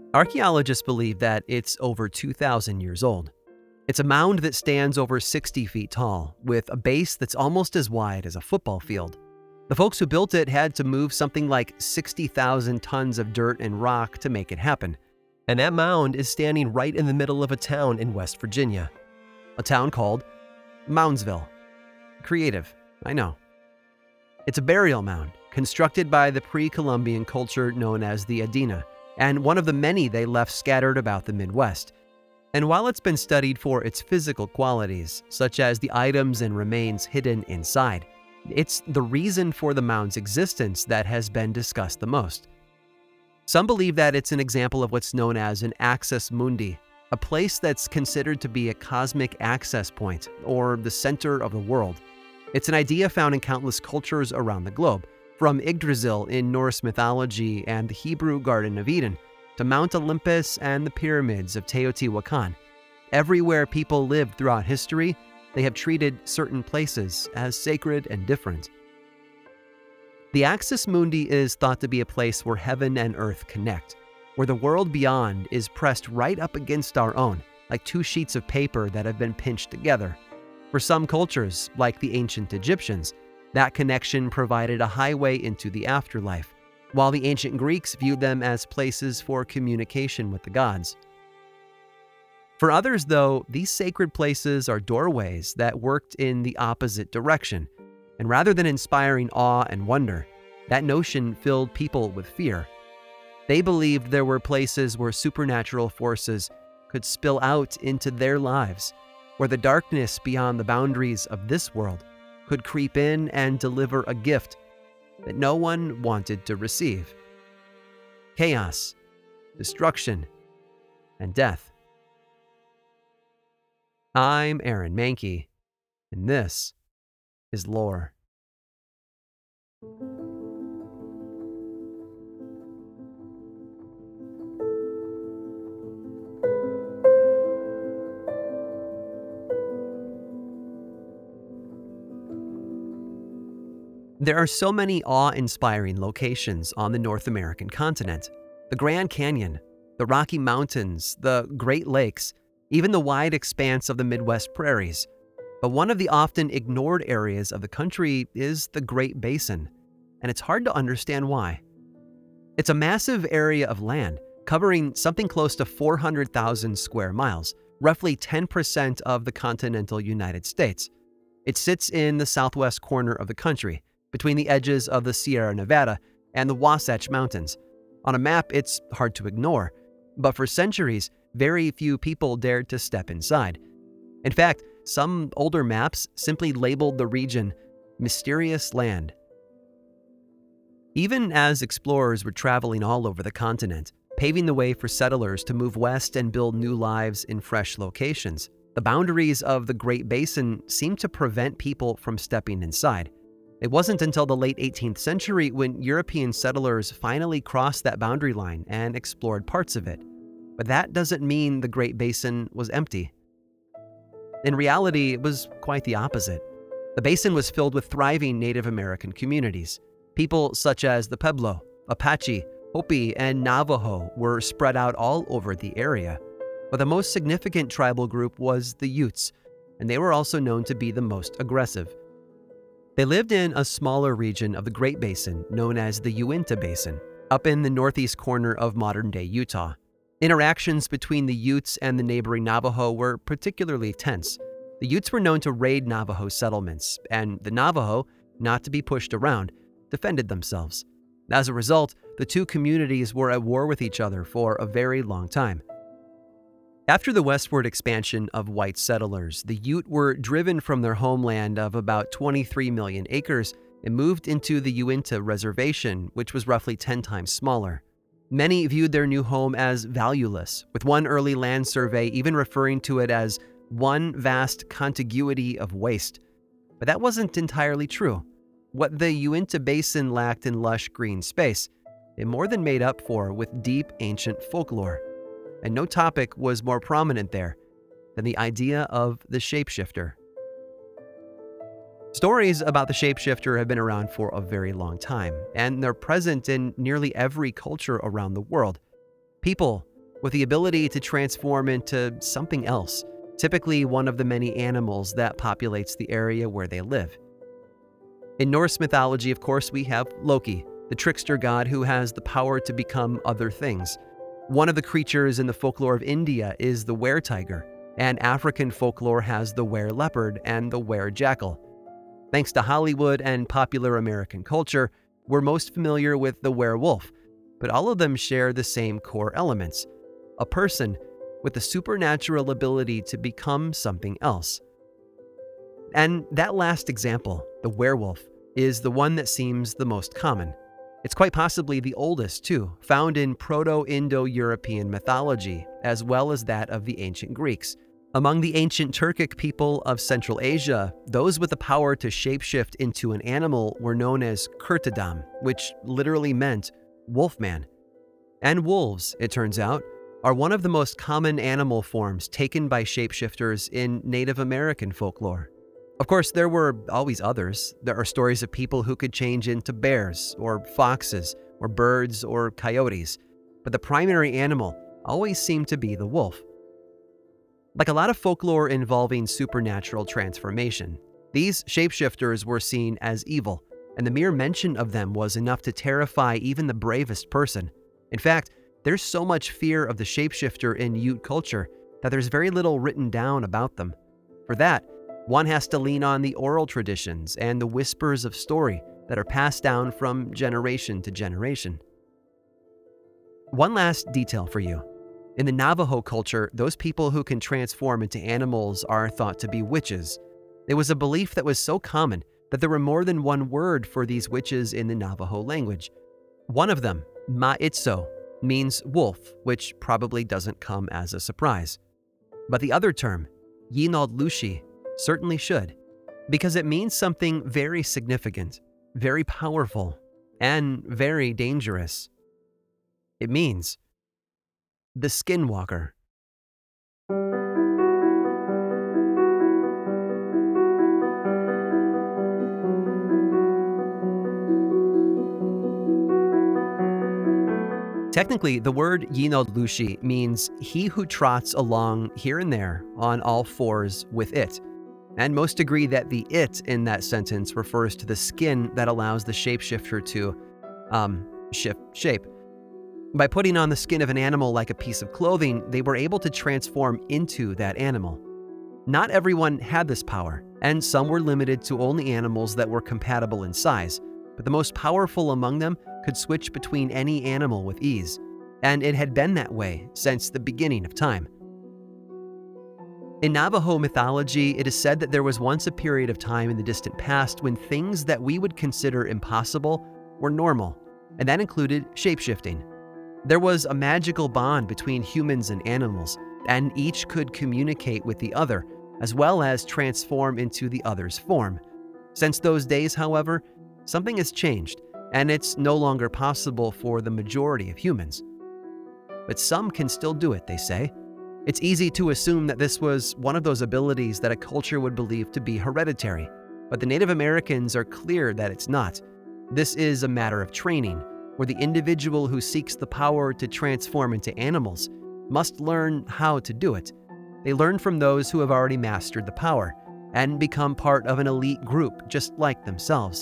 Archaeologists believe that it's over 2,000 years old. It's a mound that stands over 60 feet tall, with a base that's almost as wide as a football field. The folks who built it had to move something like 60,000 tons of dirt and rock to make it happen. And that mound is standing right in the middle of a town in West Virginia. A town called Moundsville. Creative, I know. It's a burial mound constructed by the pre-Columbian culture known as the Adena, and one of the many they left scattered about the Midwest. And while it's been studied for its physical qualities, such as the items and remains hidden inside, it's the reason for the mound's existence that has been discussed the most. Some believe that it's an example of what's known as an axis mundi, a place that's considered to be a cosmic access point, or the center of the world. It's an idea found in countless cultures around the globe, from Yggdrasil in Norse mythology and the Hebrew Garden of Eden, to Mount Olympus and the pyramids of Teotihuacan. Everywhere people lived throughout history, they have treated certain places as sacred and different. The Axis Mundi is thought to be a place where heaven and earth connect, where the world beyond is pressed right up against our own, like two sheets of paper that have been pinched together. For some cultures, like the ancient Egyptians, that connection provided a highway into the afterlife, while the ancient Greeks viewed them as places for communication with the gods. For others, though, these sacred places are doorways that worked in the opposite direction, and rather than inspiring awe and wonder, that notion filled people with fear. They believed there were places where supernatural forces could spill out into their lives, where the darkness beyond the boundaries of this world could creep in and deliver a gift that no one wanted to receive. Chaos, destruction, and death. I'm Aaron Mahnke, and this is Lore. There are so many awe-inspiring locations on the North American continent. The Grand Canyon, the Rocky Mountains, the Great Lakes, even the wide expanse of the Midwest prairies. But one of the often ignored areas of the country is the Great Basin, and it's hard to understand why. It's a massive area of land, covering something close to 400,000 square miles, roughly 10% of the continental United States. It sits in the southwest corner of the country, between the edges of the Sierra Nevada and the Wasatch Mountains. On a map, it's hard to ignore, but for centuries, very few people dared to step inside. In fact, some older maps simply labeled the region Mysterious Land. Even as explorers were traveling all over the continent, paving the way for settlers to move west and build new lives in fresh locations, the boundaries of the Great Basin seemed to prevent people from stepping inside. It wasn't until the late 18th century when European settlers finally crossed that boundary line and explored parts of it. But that doesn't mean the Great Basin was empty. In reality, it was quite the opposite. The basin was filled with thriving Native American communities. People such as the Pueblo, Apache, Hopi, and Navajo were spread out all over the area. But the most significant tribal group was the Utes, and they were also known to be the most aggressive. They lived in a smaller region of the Great Basin known as the Uinta Basin, up in the northeast corner of modern-day Utah. Interactions between the Utes and the neighboring Navajo were particularly tense. The Utes were known to raid Navajo settlements, and the Navajo, not to be pushed around, defended themselves. As a result, the two communities were at war with each other for a very long time. After the westward expansion of white settlers, the Ute were driven from their homeland of about 23 million acres and moved into the Uinta Reservation, which was roughly 10 times smaller. Many viewed their new home as valueless, with one early land survey even referring to it as one vast contiguity of waste. But that wasn't entirely true. What the Uinta Basin lacked in lush green space, it more than made up for with deep ancient folklore. And no topic was more prominent there than the idea of the shapeshifter. Stories about the shapeshifter have been around for a very long time, and they're present in nearly every culture around the world. People, with the ability to transform into something else, typically one of the many animals that populates the area where they live. In Norse mythology, of course, we have Loki, the trickster god who has the power to become other things. One of the creatures in the folklore of India is the were-tiger, and African folklore has the were-leopard and the were-jackal. Thanks to Hollywood and popular American culture, we're most familiar with the werewolf, but all of them share the same core elements: a person with the supernatural ability to become something else. And that last example, the werewolf, is the one that seems the most common. It's quite possibly the oldest, too, found in Proto-Indo-European mythology, as well as that of the ancient Greeks. Among the ancient Turkic people of Central Asia, those with the power to shapeshift into an animal were known as Kurtadam, which literally meant wolfman. And wolves, it turns out, are one of the most common animal forms taken by shapeshifters in Native American folklore. Of course, there were always others. There are stories of people who could change into bears, or foxes, or birds, or coyotes, but the primary animal always seemed to be the wolf. Like a lot of folklore involving supernatural transformation, these shapeshifters were seen as evil, and the mere mention of them was enough to terrify even the bravest person. In fact, there's so much fear of the shapeshifter in Ute culture that there's very little written down about them. For that, one has to lean on the oral traditions and the whispers of story that are passed down from generation to generation. One last detail for you. In the Navajo culture, those people who can transform into animals are thought to be witches. It was a belief that was so common that there were more than one word for these witches in the Navajo language. One of them, Ma'itso, means wolf, which probably doesn't come as a surprise. But the other term, Yinod-Lushi, certainly should, because it means something very significant, very powerful, and very dangerous. It means the Skinwalker. Technically, the word Yinod-Lushi means he who trots along here and there on all fours with it. And most agree that the it in that sentence refers to the skin that allows the shapeshifter to shift shape. By putting on the skin of an animal like a piece of clothing, they were able to transform into that animal. Not everyone had this power, and some were limited to only animals that were compatible in size, but the most powerful among them could switch between any animal with ease, and it had been that way since the beginning of time. In Navajo mythology, it is said that there was once a period of time in the distant past when things that we would consider impossible were normal, and that included shapeshifting. There was a magical bond between humans and animals, and each could communicate with the other, as well as transform into the other's form. Since those days, however, something has changed, and it's no longer possible for the majority of humans. But some can still do it, they say. It's easy to assume that this was one of those abilities that a culture would believe to be hereditary, but the Native Americans are clear that it's not. This is a matter of training, where the individual who seeks the power to transform into animals must learn how to do it. They learn from those who have already mastered the power and become part of an elite group just like themselves.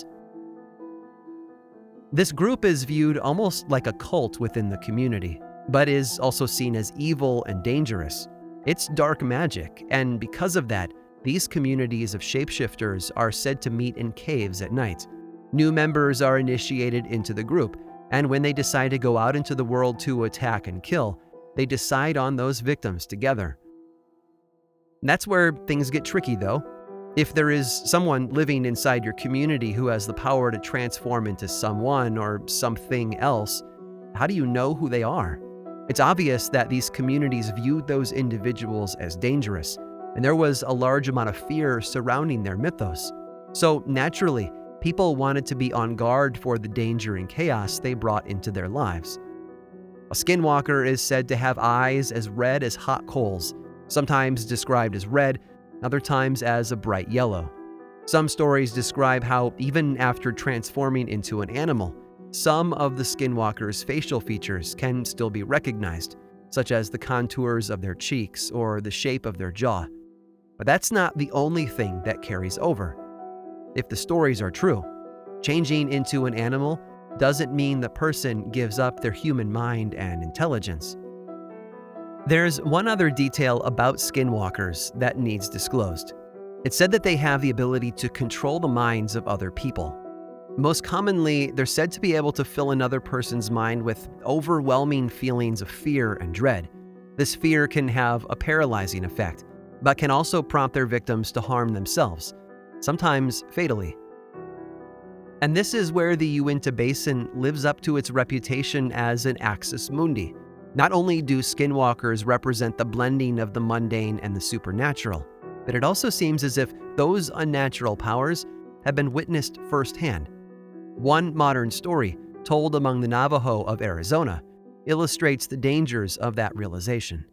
This group is viewed almost like a cult within the community, but is also seen as evil and dangerous. It's dark magic, and because of that, these communities of shapeshifters are said to meet in caves at night. New members are initiated into the group, and when they decide to go out into the world to attack and kill, they decide on those victims together. That's where things get tricky, though. If there is someone living inside your community who has the power to transform into someone or something else, how do you know who they are? It's obvious that these communities viewed those individuals as dangerous, and there was a large amount of fear surrounding their mythos. So naturally, people wanted to be on guard for the danger and chaos they brought into their lives. A skinwalker is said to have eyes as red as hot coals, sometimes described as red, other times as a bright yellow. Some stories describe how, even after transforming into an animal, some of the skinwalker's facial features can still be recognized, such as the contours of their cheeks or the shape of their jaw. But that's not the only thing that carries over. If the stories are true, changing into an animal doesn't mean the person gives up their human mind and intelligence. There's one other detail about skinwalkers that needs disclosed. It's said that they have the ability to control the minds of other people. Most commonly, they're said to be able to fill another person's mind with overwhelming feelings of fear and dread. This fear can have a paralyzing effect, but can also prompt their victims to harm themselves, sometimes fatally. And this is where the Uinta Basin lives up to its reputation as an axis mundi. Not only do skinwalkers represent the blending of the mundane and the supernatural, but it also seems as if those unnatural powers have been witnessed firsthand. One modern story, told among the Navajo of Arizona, illustrates the dangers of that realization.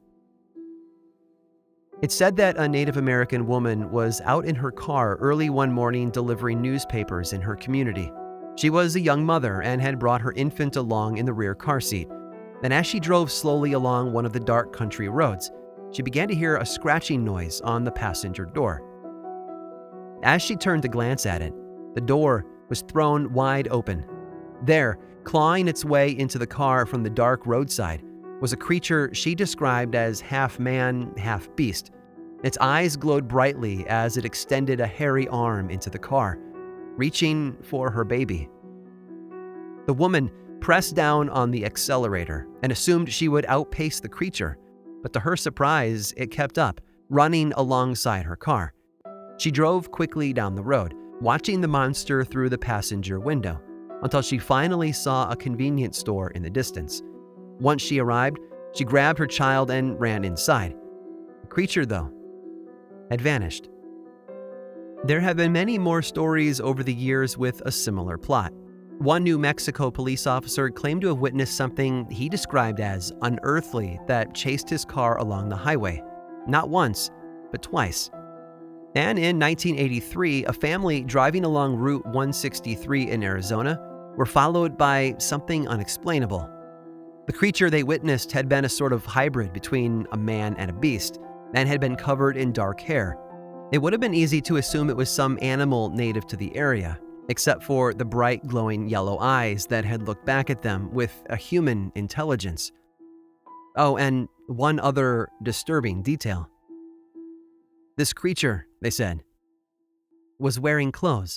It's said that a Native American woman was out in her car early one morning delivering newspapers in her community. She was a young mother and had brought her infant along in the rear car seat. Then as she drove slowly along one of the dark country roads, she began to hear a scratching noise on the passenger door. As she turned to glance at it, the door was thrown wide open. There, clawing its way into the car from the dark roadside, was a creature she described as half man, half beast. Its eyes glowed brightly as it extended a hairy arm into the car, reaching for her baby. The woman pressed down on the accelerator and assumed she would outpace the creature, but to her surprise, it kept up, running alongside her car. She drove quickly down the road, watching the monster through the passenger window, until she finally saw a convenience store in the distance. Once she arrived, she grabbed her child and ran inside. The creature, though, had vanished. There have been many more stories over the years with a similar plot. One New Mexico police officer claimed to have witnessed something he described as unearthly that chased his car along the highway, not once, but twice. And in 1983, a family driving along Route 163 in Arizona were followed by something unexplainable. The creature they witnessed had been a sort of hybrid between a man and a beast, and had been covered in dark hair. It would have been easy to assume it was some animal native to the area, except for the bright glowing yellow eyes that had looked back at them with a human intelligence. Oh, and one other disturbing detail. This creature, they said, was wearing clothes.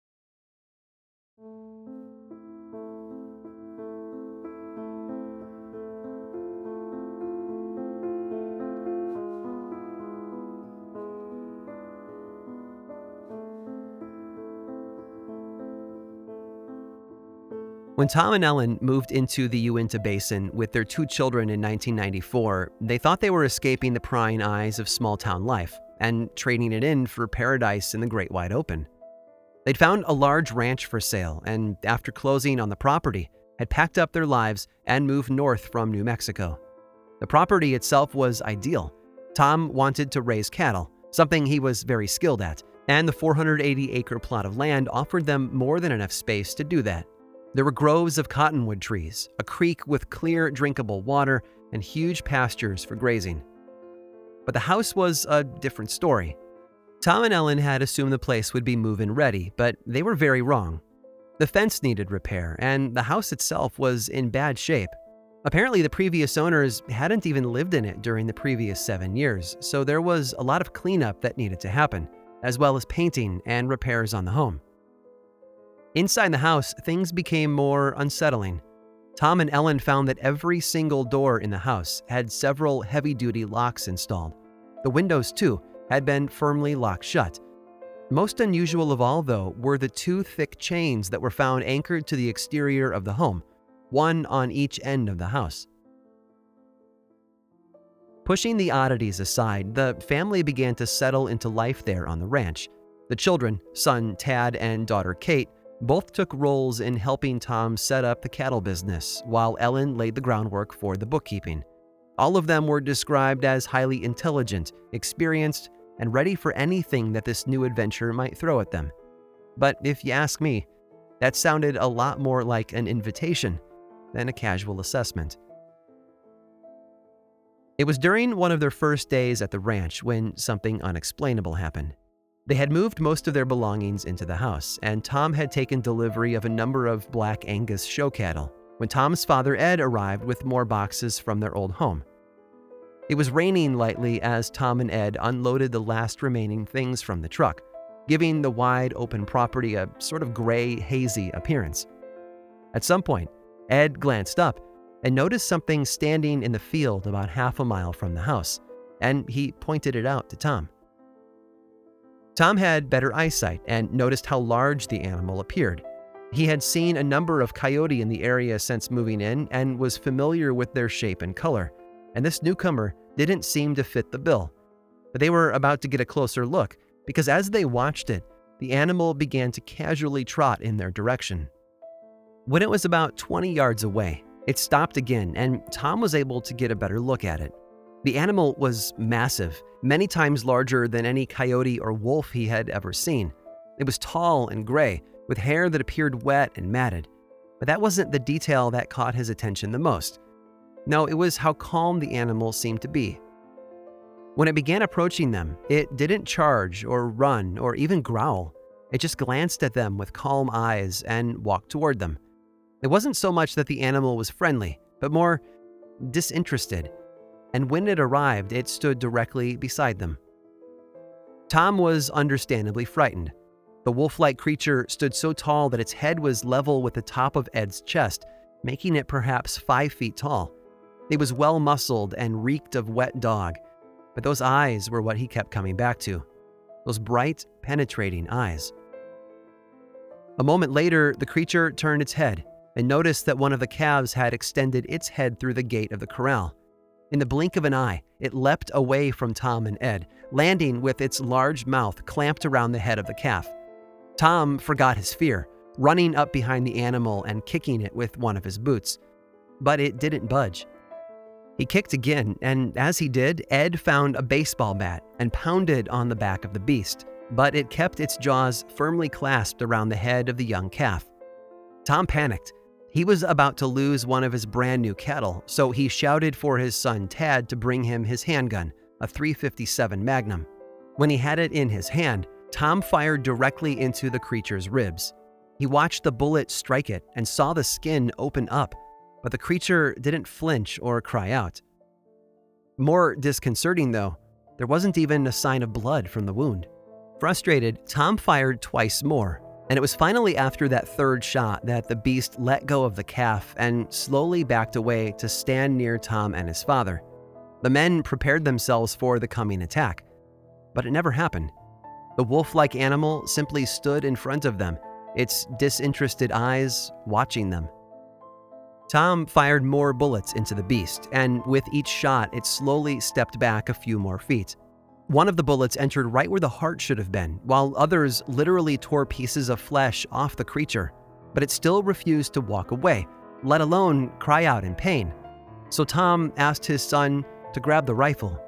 When Tom and Ellen moved into the Uinta Basin with their 2 children in 1994, they thought they were escaping the prying eyes of small-town life and trading it in for paradise in the great wide open. They'd found a large ranch for sale, and after closing on the property, had packed up their lives and moved north from New Mexico. The property itself was ideal. Tom wanted to raise cattle, something he was very skilled at, and the 480-acre plot of land offered them more than enough space to do that. There were groves of cottonwood trees, a creek with clear, drinkable water, and huge pastures for grazing. But the house was a different story. Tom and Ellen had assumed the place would be move-in ready, but they were very wrong. The fence needed repair, and the house itself was in bad shape. Apparently, the previous owners hadn't even lived in it during the previous 7 years, so there was a lot of cleanup that needed to happen, as well as painting and repairs on the home. Inside the house, things became more unsettling. Tom and Ellen found that every single door in the house had several heavy-duty locks installed. The windows, too, had been firmly locked shut. Most unusual of all, though, were the 2 thick chains that were found anchored to the exterior of the home, one on each end of the house. Pushing the oddities aside, the family began to settle into life there on the ranch. The children, son Tad and daughter Kate, both took roles in helping Tom set up the cattle business, while Ellen laid the groundwork for the bookkeeping. All of them were described as highly intelligent, experienced, and ready for anything that this new adventure might throw at them. But if you ask me, that sounded a lot more like an invitation than a casual assessment. It was during one of their first days at the ranch when something unexplainable happened. They had moved most of their belongings into the house, and Tom had taken delivery of a number of Black Angus show cattle when Tom's father Ed arrived with more boxes from their old home. It was raining lightly as Tom and Ed unloaded the last remaining things from the truck, giving the wide open property a sort of gray, hazy appearance. At some point, Ed glanced up and noticed something standing in the field about half a mile from the house, and he pointed it out to Tom. Tom had better eyesight and noticed how large the animal appeared. He had seen a number of coyote in the area since moving in and was familiar with their shape and color, and this newcomer didn't seem to fit the bill. But they were about to get a closer look because as they watched it, the animal began to casually trot in their direction. When it was about 20 yards away, it stopped again, and Tom was able to get a better look at it. The animal was massive, many times larger than any coyote or wolf he had ever seen. It was tall and gray, with hair that appeared wet and matted. But that wasn't the detail that caught his attention the most. No, it was how calm the animal seemed to be. When it began approaching them, it didn't charge or run or even growl. It just glanced at them with calm eyes and walked toward them. It wasn't so much that the animal was friendly, but more disinterested. And when it arrived, it stood directly beside them. Tom was understandably frightened. The wolf-like creature stood so tall that its head was level with the top of Ed's chest, making it perhaps 5 feet tall. It was well-muscled and reeked of wet dog, but those eyes were what he kept coming back to. Those bright, penetrating eyes. A moment later, the creature turned its head and noticed that one of the calves had extended its head through the gate of the corral. In the blink of an eye, it leapt away from Tom and Ed, landing with its large mouth clamped around the head of the calf. Tom forgot his fear, running up behind the animal and kicking it with one of his boots. But it didn't budge. He kicked again, and as he did, Ed found a baseball bat and pounded on the back of the beast, but it kept its jaws firmly clasped around the head of the young calf. Tom panicked. He was about to lose one of his brand new cattle, so he shouted for his son Tad to bring him his handgun, a .357 Magnum. When he had it in his hand, Tom fired directly into the creature's ribs. He watched the bullet strike it and saw the skin open up, but the creature didn't flinch or cry out. More disconcerting though, there wasn't even a sign of blood from the wound. Frustrated, Tom fired twice more, and it was finally after that third shot that the beast let go of the calf and slowly backed away to stand near Tom and his father. The men prepared themselves for the coming attack, but it never happened. The wolf-like animal simply stood in front of them, its disinterested eyes watching them. Tom fired more bullets into the beast, and with each shot, it slowly stepped back a few more feet. One of the bullets entered right where the heart should have been, while others literally tore pieces of flesh off the creature, but it still refused to walk away, let alone cry out in pain. So Tom asked his son to grab the rifle.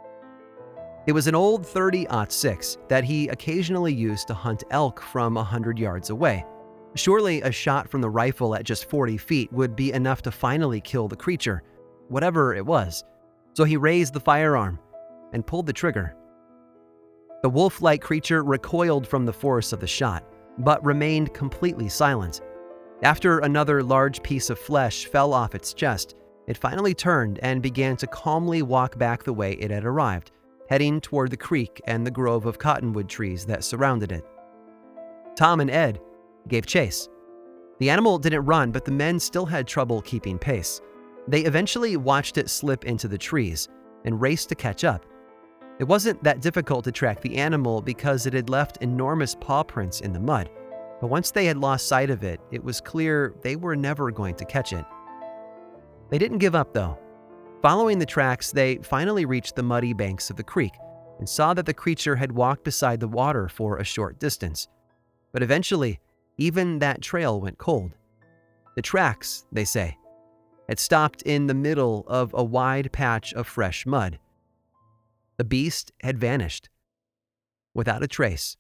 It was an old .30-06 that he occasionally used to hunt elk from 100 yards away. Surely a shot from the rifle at just 40 feet would be enough to finally kill the creature, whatever it was. So he raised the firearm and pulled the trigger. The wolf-like creature recoiled from the force of the shot, but remained completely silent. After another large piece of flesh fell off its chest, it finally turned and began to calmly walk back the way it had arrived, heading toward the creek and the grove of cottonwood trees that surrounded it. Tom and Ed gave chase. The animal didn't run, but the men still had trouble keeping pace. They eventually watched it slip into the trees and raced to catch up. It wasn't that difficult to track the animal because it had left enormous paw prints in the mud, but once they had lost sight of it, it was clear they were never going to catch it. They didn't give up though. Following the tracks, they finally reached the muddy banks of the creek and saw that the creature had walked beside the water for a short distance. But eventually, even that trail went cold. The tracks, they say, had stopped in the middle of a wide patch of fresh mud. The beast had vanished, without a trace.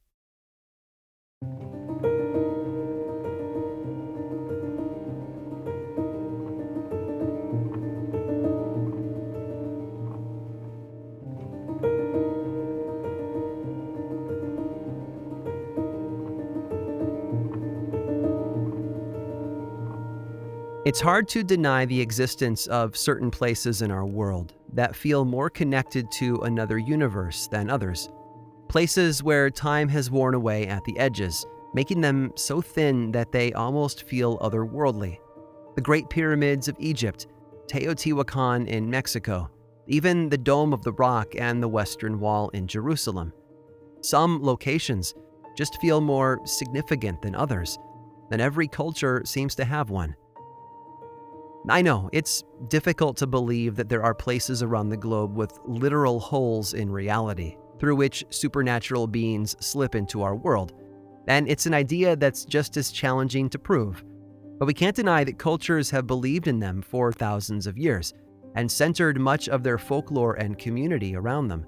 It's hard to deny the existence of certain places in our world that feel more connected to another universe than others. Places where time has worn away at the edges, making them so thin that they almost feel otherworldly. The Great Pyramids of Egypt, Teotihuacan in Mexico, even the Dome of the Rock and the Western Wall in Jerusalem. Some locations just feel more significant than others, and every culture seems to have one. I know, it's difficult to believe that there are places around the globe with literal holes in reality through which supernatural beings slip into our world, and it's an idea that's just as challenging to prove. But we can't deny that cultures have believed in them for thousands of years and centered much of their folklore and community around them.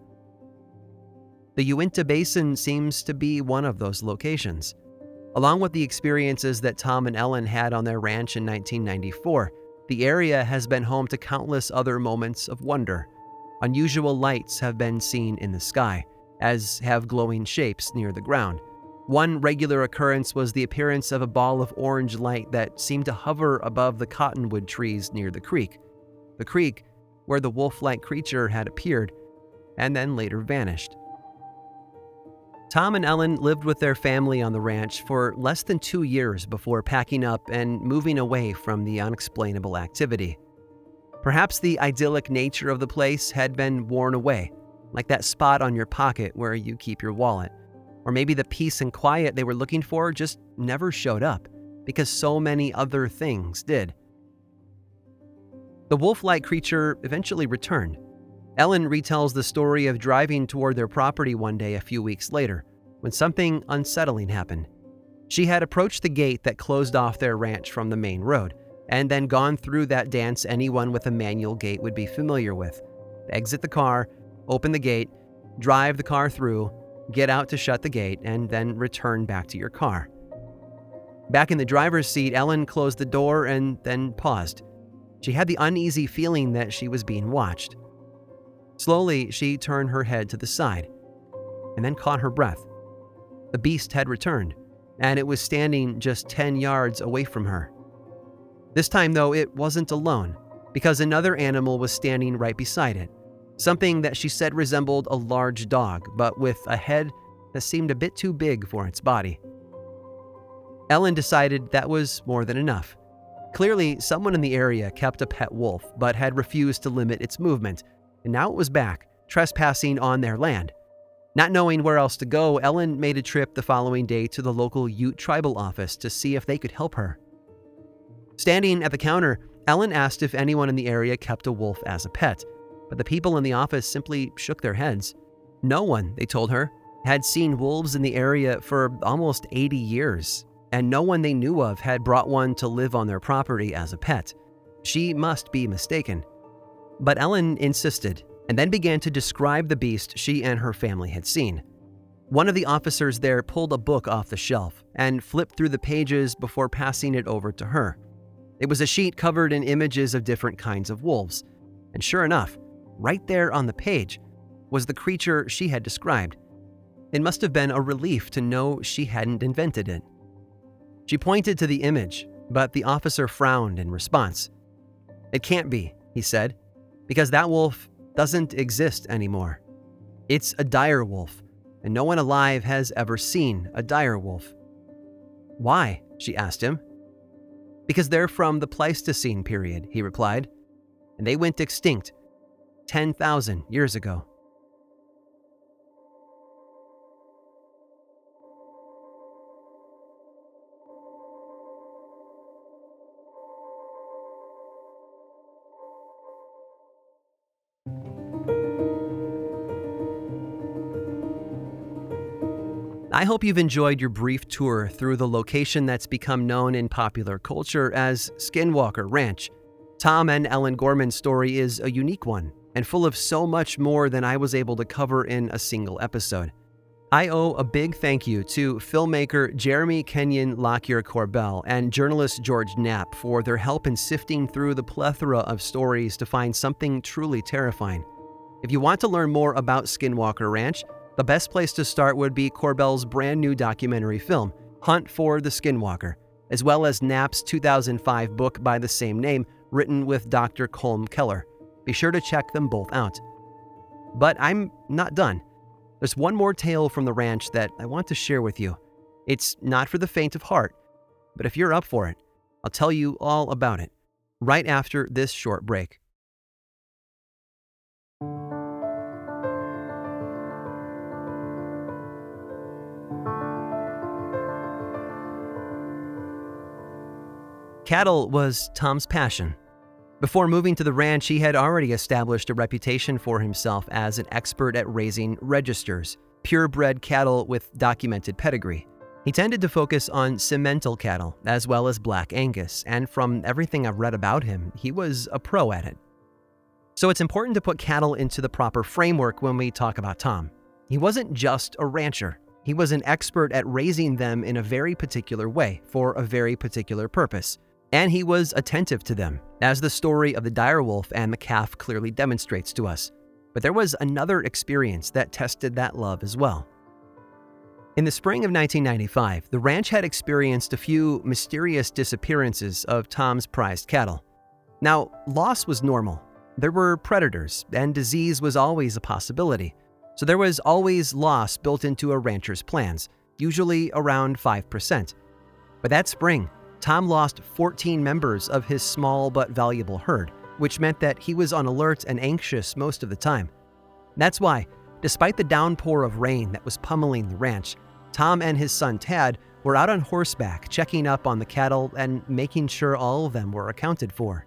The Uinta Basin seems to be one of those locations. Along with the experiences that Tom and Ellen had on their ranch in 1994, the area has been home to countless other moments of wonder. Unusual lights have been seen in the sky, as have glowing shapes near the ground. One regular occurrence was the appearance of a ball of orange light that seemed to hover above the cottonwood trees near the creek where the wolf-like creature had appeared and then later vanished. Tom and Ellen lived with their family on the ranch for less than 2 years before packing up and moving away from the unexplainable activity. Perhaps the idyllic nature of the place had been worn away, like that spot on your pocket where you keep your wallet. Or maybe the peace and quiet they were looking for just never showed up, because so many other things did. The wolf-like creature eventually returned. Ellen retells the story of driving toward their property one day a few weeks later, when something unsettling happened. She had approached the gate that closed off their ranch from the main road, and then gone through that dance anyone with a manual gate would be familiar with. Exit the car, open the gate, drive the car through, get out to shut the gate, and then return back to your car. Back in the driver's seat, Ellen closed the door and then paused. She had the uneasy feeling that she was being watched. Slowly, she turned her head to the side, and then caught her breath. The beast had returned, and it was standing just 10 yards away from her. This time, though, it wasn't alone, because another animal was standing right beside it, something that she said resembled a large dog, but with a head that seemed a bit too big for its body. Ellen decided that was more than enough. Clearly, someone in the area kept a pet wolf, but had refused to limit its movement, and now it was back, trespassing on their land. Not knowing where else to go, Ellen made a trip the following day to the local Ute tribal office to see if they could help her. Standing at the counter, Ellen asked if anyone in the area kept a wolf as a pet, but the people in the office simply shook their heads. No one, they told her, had seen wolves in the area for almost 80 years, and no one they knew of had brought one to live on their property as a pet. She must be mistaken. But Ellen insisted, and then began to describe the beast she and her family had seen. One of the officers there pulled a book off the shelf and flipped through the pages before passing it over to her. It was a sheet covered in images of different kinds of wolves, and sure enough, right there on the page was the creature she had described. It must have been a relief to know she hadn't invented it. She pointed to the image, but the officer frowned in response. "It can't be," he said, "because that wolf doesn't exist anymore. It's a dire wolf, and no one alive has ever seen a dire wolf." "Why?" she asked him. "Because they're from the Pleistocene period," he replied, "and they went extinct 10,000 years ago." I hope you've enjoyed your brief tour through the location that's become known in popular culture as Skinwalker Ranch. Tom and Ellen Gorman's story is a unique one and full of so much more than I was able to cover in a single episode. I owe a big thank you to filmmaker Jeremy Kenyon Lockyer Corbell and journalist George Knapp for their help in sifting through the plethora of stories to find something truly terrifying. If you want to learn more about Skinwalker Ranch, the best place to start would be Corbell's brand new documentary film, Hunt for the Skinwalker. as well as Knapp's 2005 book by the same name, written with Dr. Colm Keller. Be sure to check them both out. But I'm not done. There's one more tale from the ranch that I want to share with you. It's not for the faint of heart, but if you're up for it, I'll tell you all about it right after this short break. Cattle was Tom's passion. Before moving to the ranch, he had already established a reputation for himself as an expert at raising registers, purebred cattle with documented pedigree. He tended to focus on Simmental cattle, as well as Black Angus, and from everything I've read about him, he was a pro at it. So it's important to put cattle into the proper framework when we talk about Tom. He wasn't just a rancher. He was an expert at raising them in a very particular way, for a very particular purpose. And he was attentive to them, as the story of the direwolf and the calf clearly demonstrates to us. But there was another experience that tested that love as well. In the spring of 1995, the ranch had experienced a few mysterious disappearances of Tom's prized cattle. Now, loss was normal. There were predators, and disease was always a possibility. So there was always loss built into a rancher's plans, usually around 5%. But that spring, Tom lost 14 members of his small but valuable herd, which meant that he was on alert and anxious most of the time. That's why, despite the downpour of rain that was pummeling the ranch, Tom and his son Tad were out on horseback checking up on the cattle and making sure all of them were accounted for.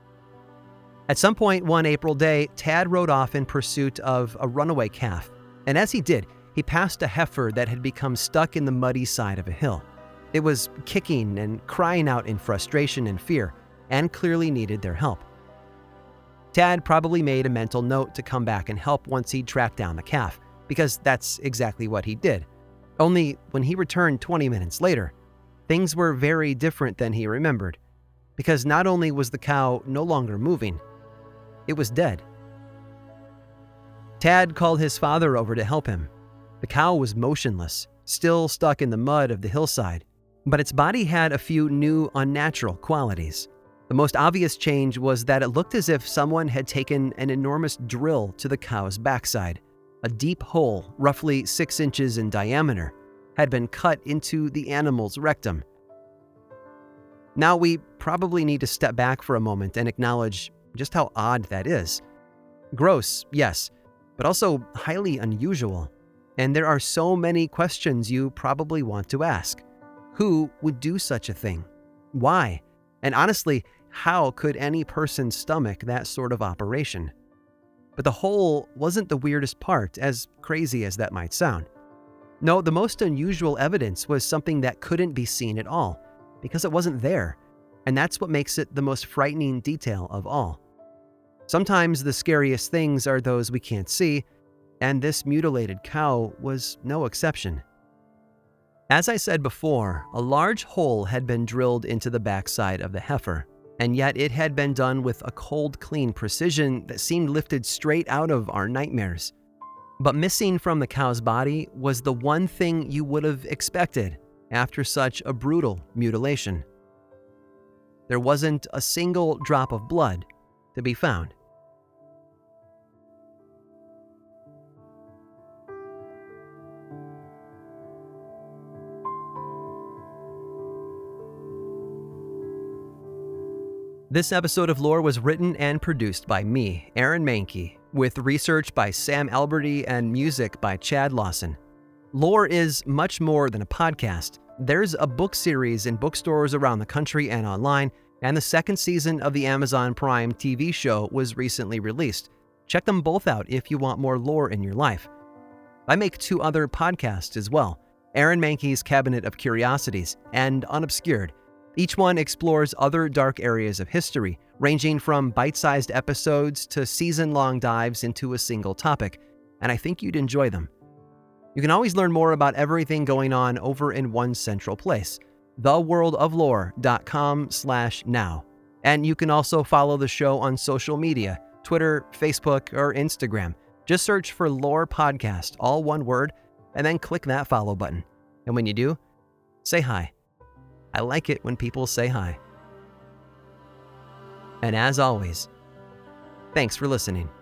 At some point one April day, Tad rode off in pursuit of a runaway calf, and as he did, he passed a heifer that had become stuck in the muddy side of a hill. It was kicking and crying out in frustration and fear, and clearly needed their help. Tad probably made a mental note to come back and help once he tracked down the calf, because that's exactly what he did. Only when he returned 20 minutes later, things were very different than he remembered, because not only was the cow no longer moving, it was dead. Tad called his father over to help him. The cow was motionless, still stuck in the mud of the hillside, but its body had a few new, unnatural qualities. The most obvious change was that it looked as if someone had taken an enormous drill to the cow's backside. A deep hole, roughly 6 inches in diameter, had been cut into the animal's rectum. Now we probably need to step back for a moment and acknowledge just how odd that is. Gross, yes, but also highly unusual. And there are so many questions you probably want to ask. Who would do such a thing? Why? And honestly, how could any person stomach that sort of operation? But the hole wasn't the weirdest part, as crazy as that might sound. No, the most unusual evidence was something that couldn't be seen at all, because it wasn't there. And that's what makes it the most frightening detail of all. Sometimes the scariest things are those we can't see, and this mutilated cow was no exception. As I said before, a large hole had been drilled into the backside of the heifer, and yet it had been done with a cold, clean precision that seemed lifted straight out of our nightmares. But missing from the cow's body was the one thing you would have expected after such a brutal mutilation. There wasn't a single drop of blood to be found. This episode of Lore was written and produced by me, Aaron Mahnke, with research by Sam Alberti and music by Chad Lawson. Lore is much more than a podcast. There's a book series in bookstores around the country and online, and the second season of the Amazon Prime TV show was recently released. Check them both out if you want more lore in your life. I make 2 other podcasts as well, Aaron Mahnke's Cabinet of Curiosities and Unobscured. Each one explores other dark areas of history, ranging from bite-sized episodes to season-long dives into a single topic, and I think you'd enjoy them. You can always learn more about everything going on over in one central place, theworldoflore.com/now. And you can also follow the show on social media, Twitter, Facebook, or Instagram. Just search for Lore Podcast, all one word, and then click that follow button. And when you do, say hi. I like it when people say hi. And as always, thanks for listening.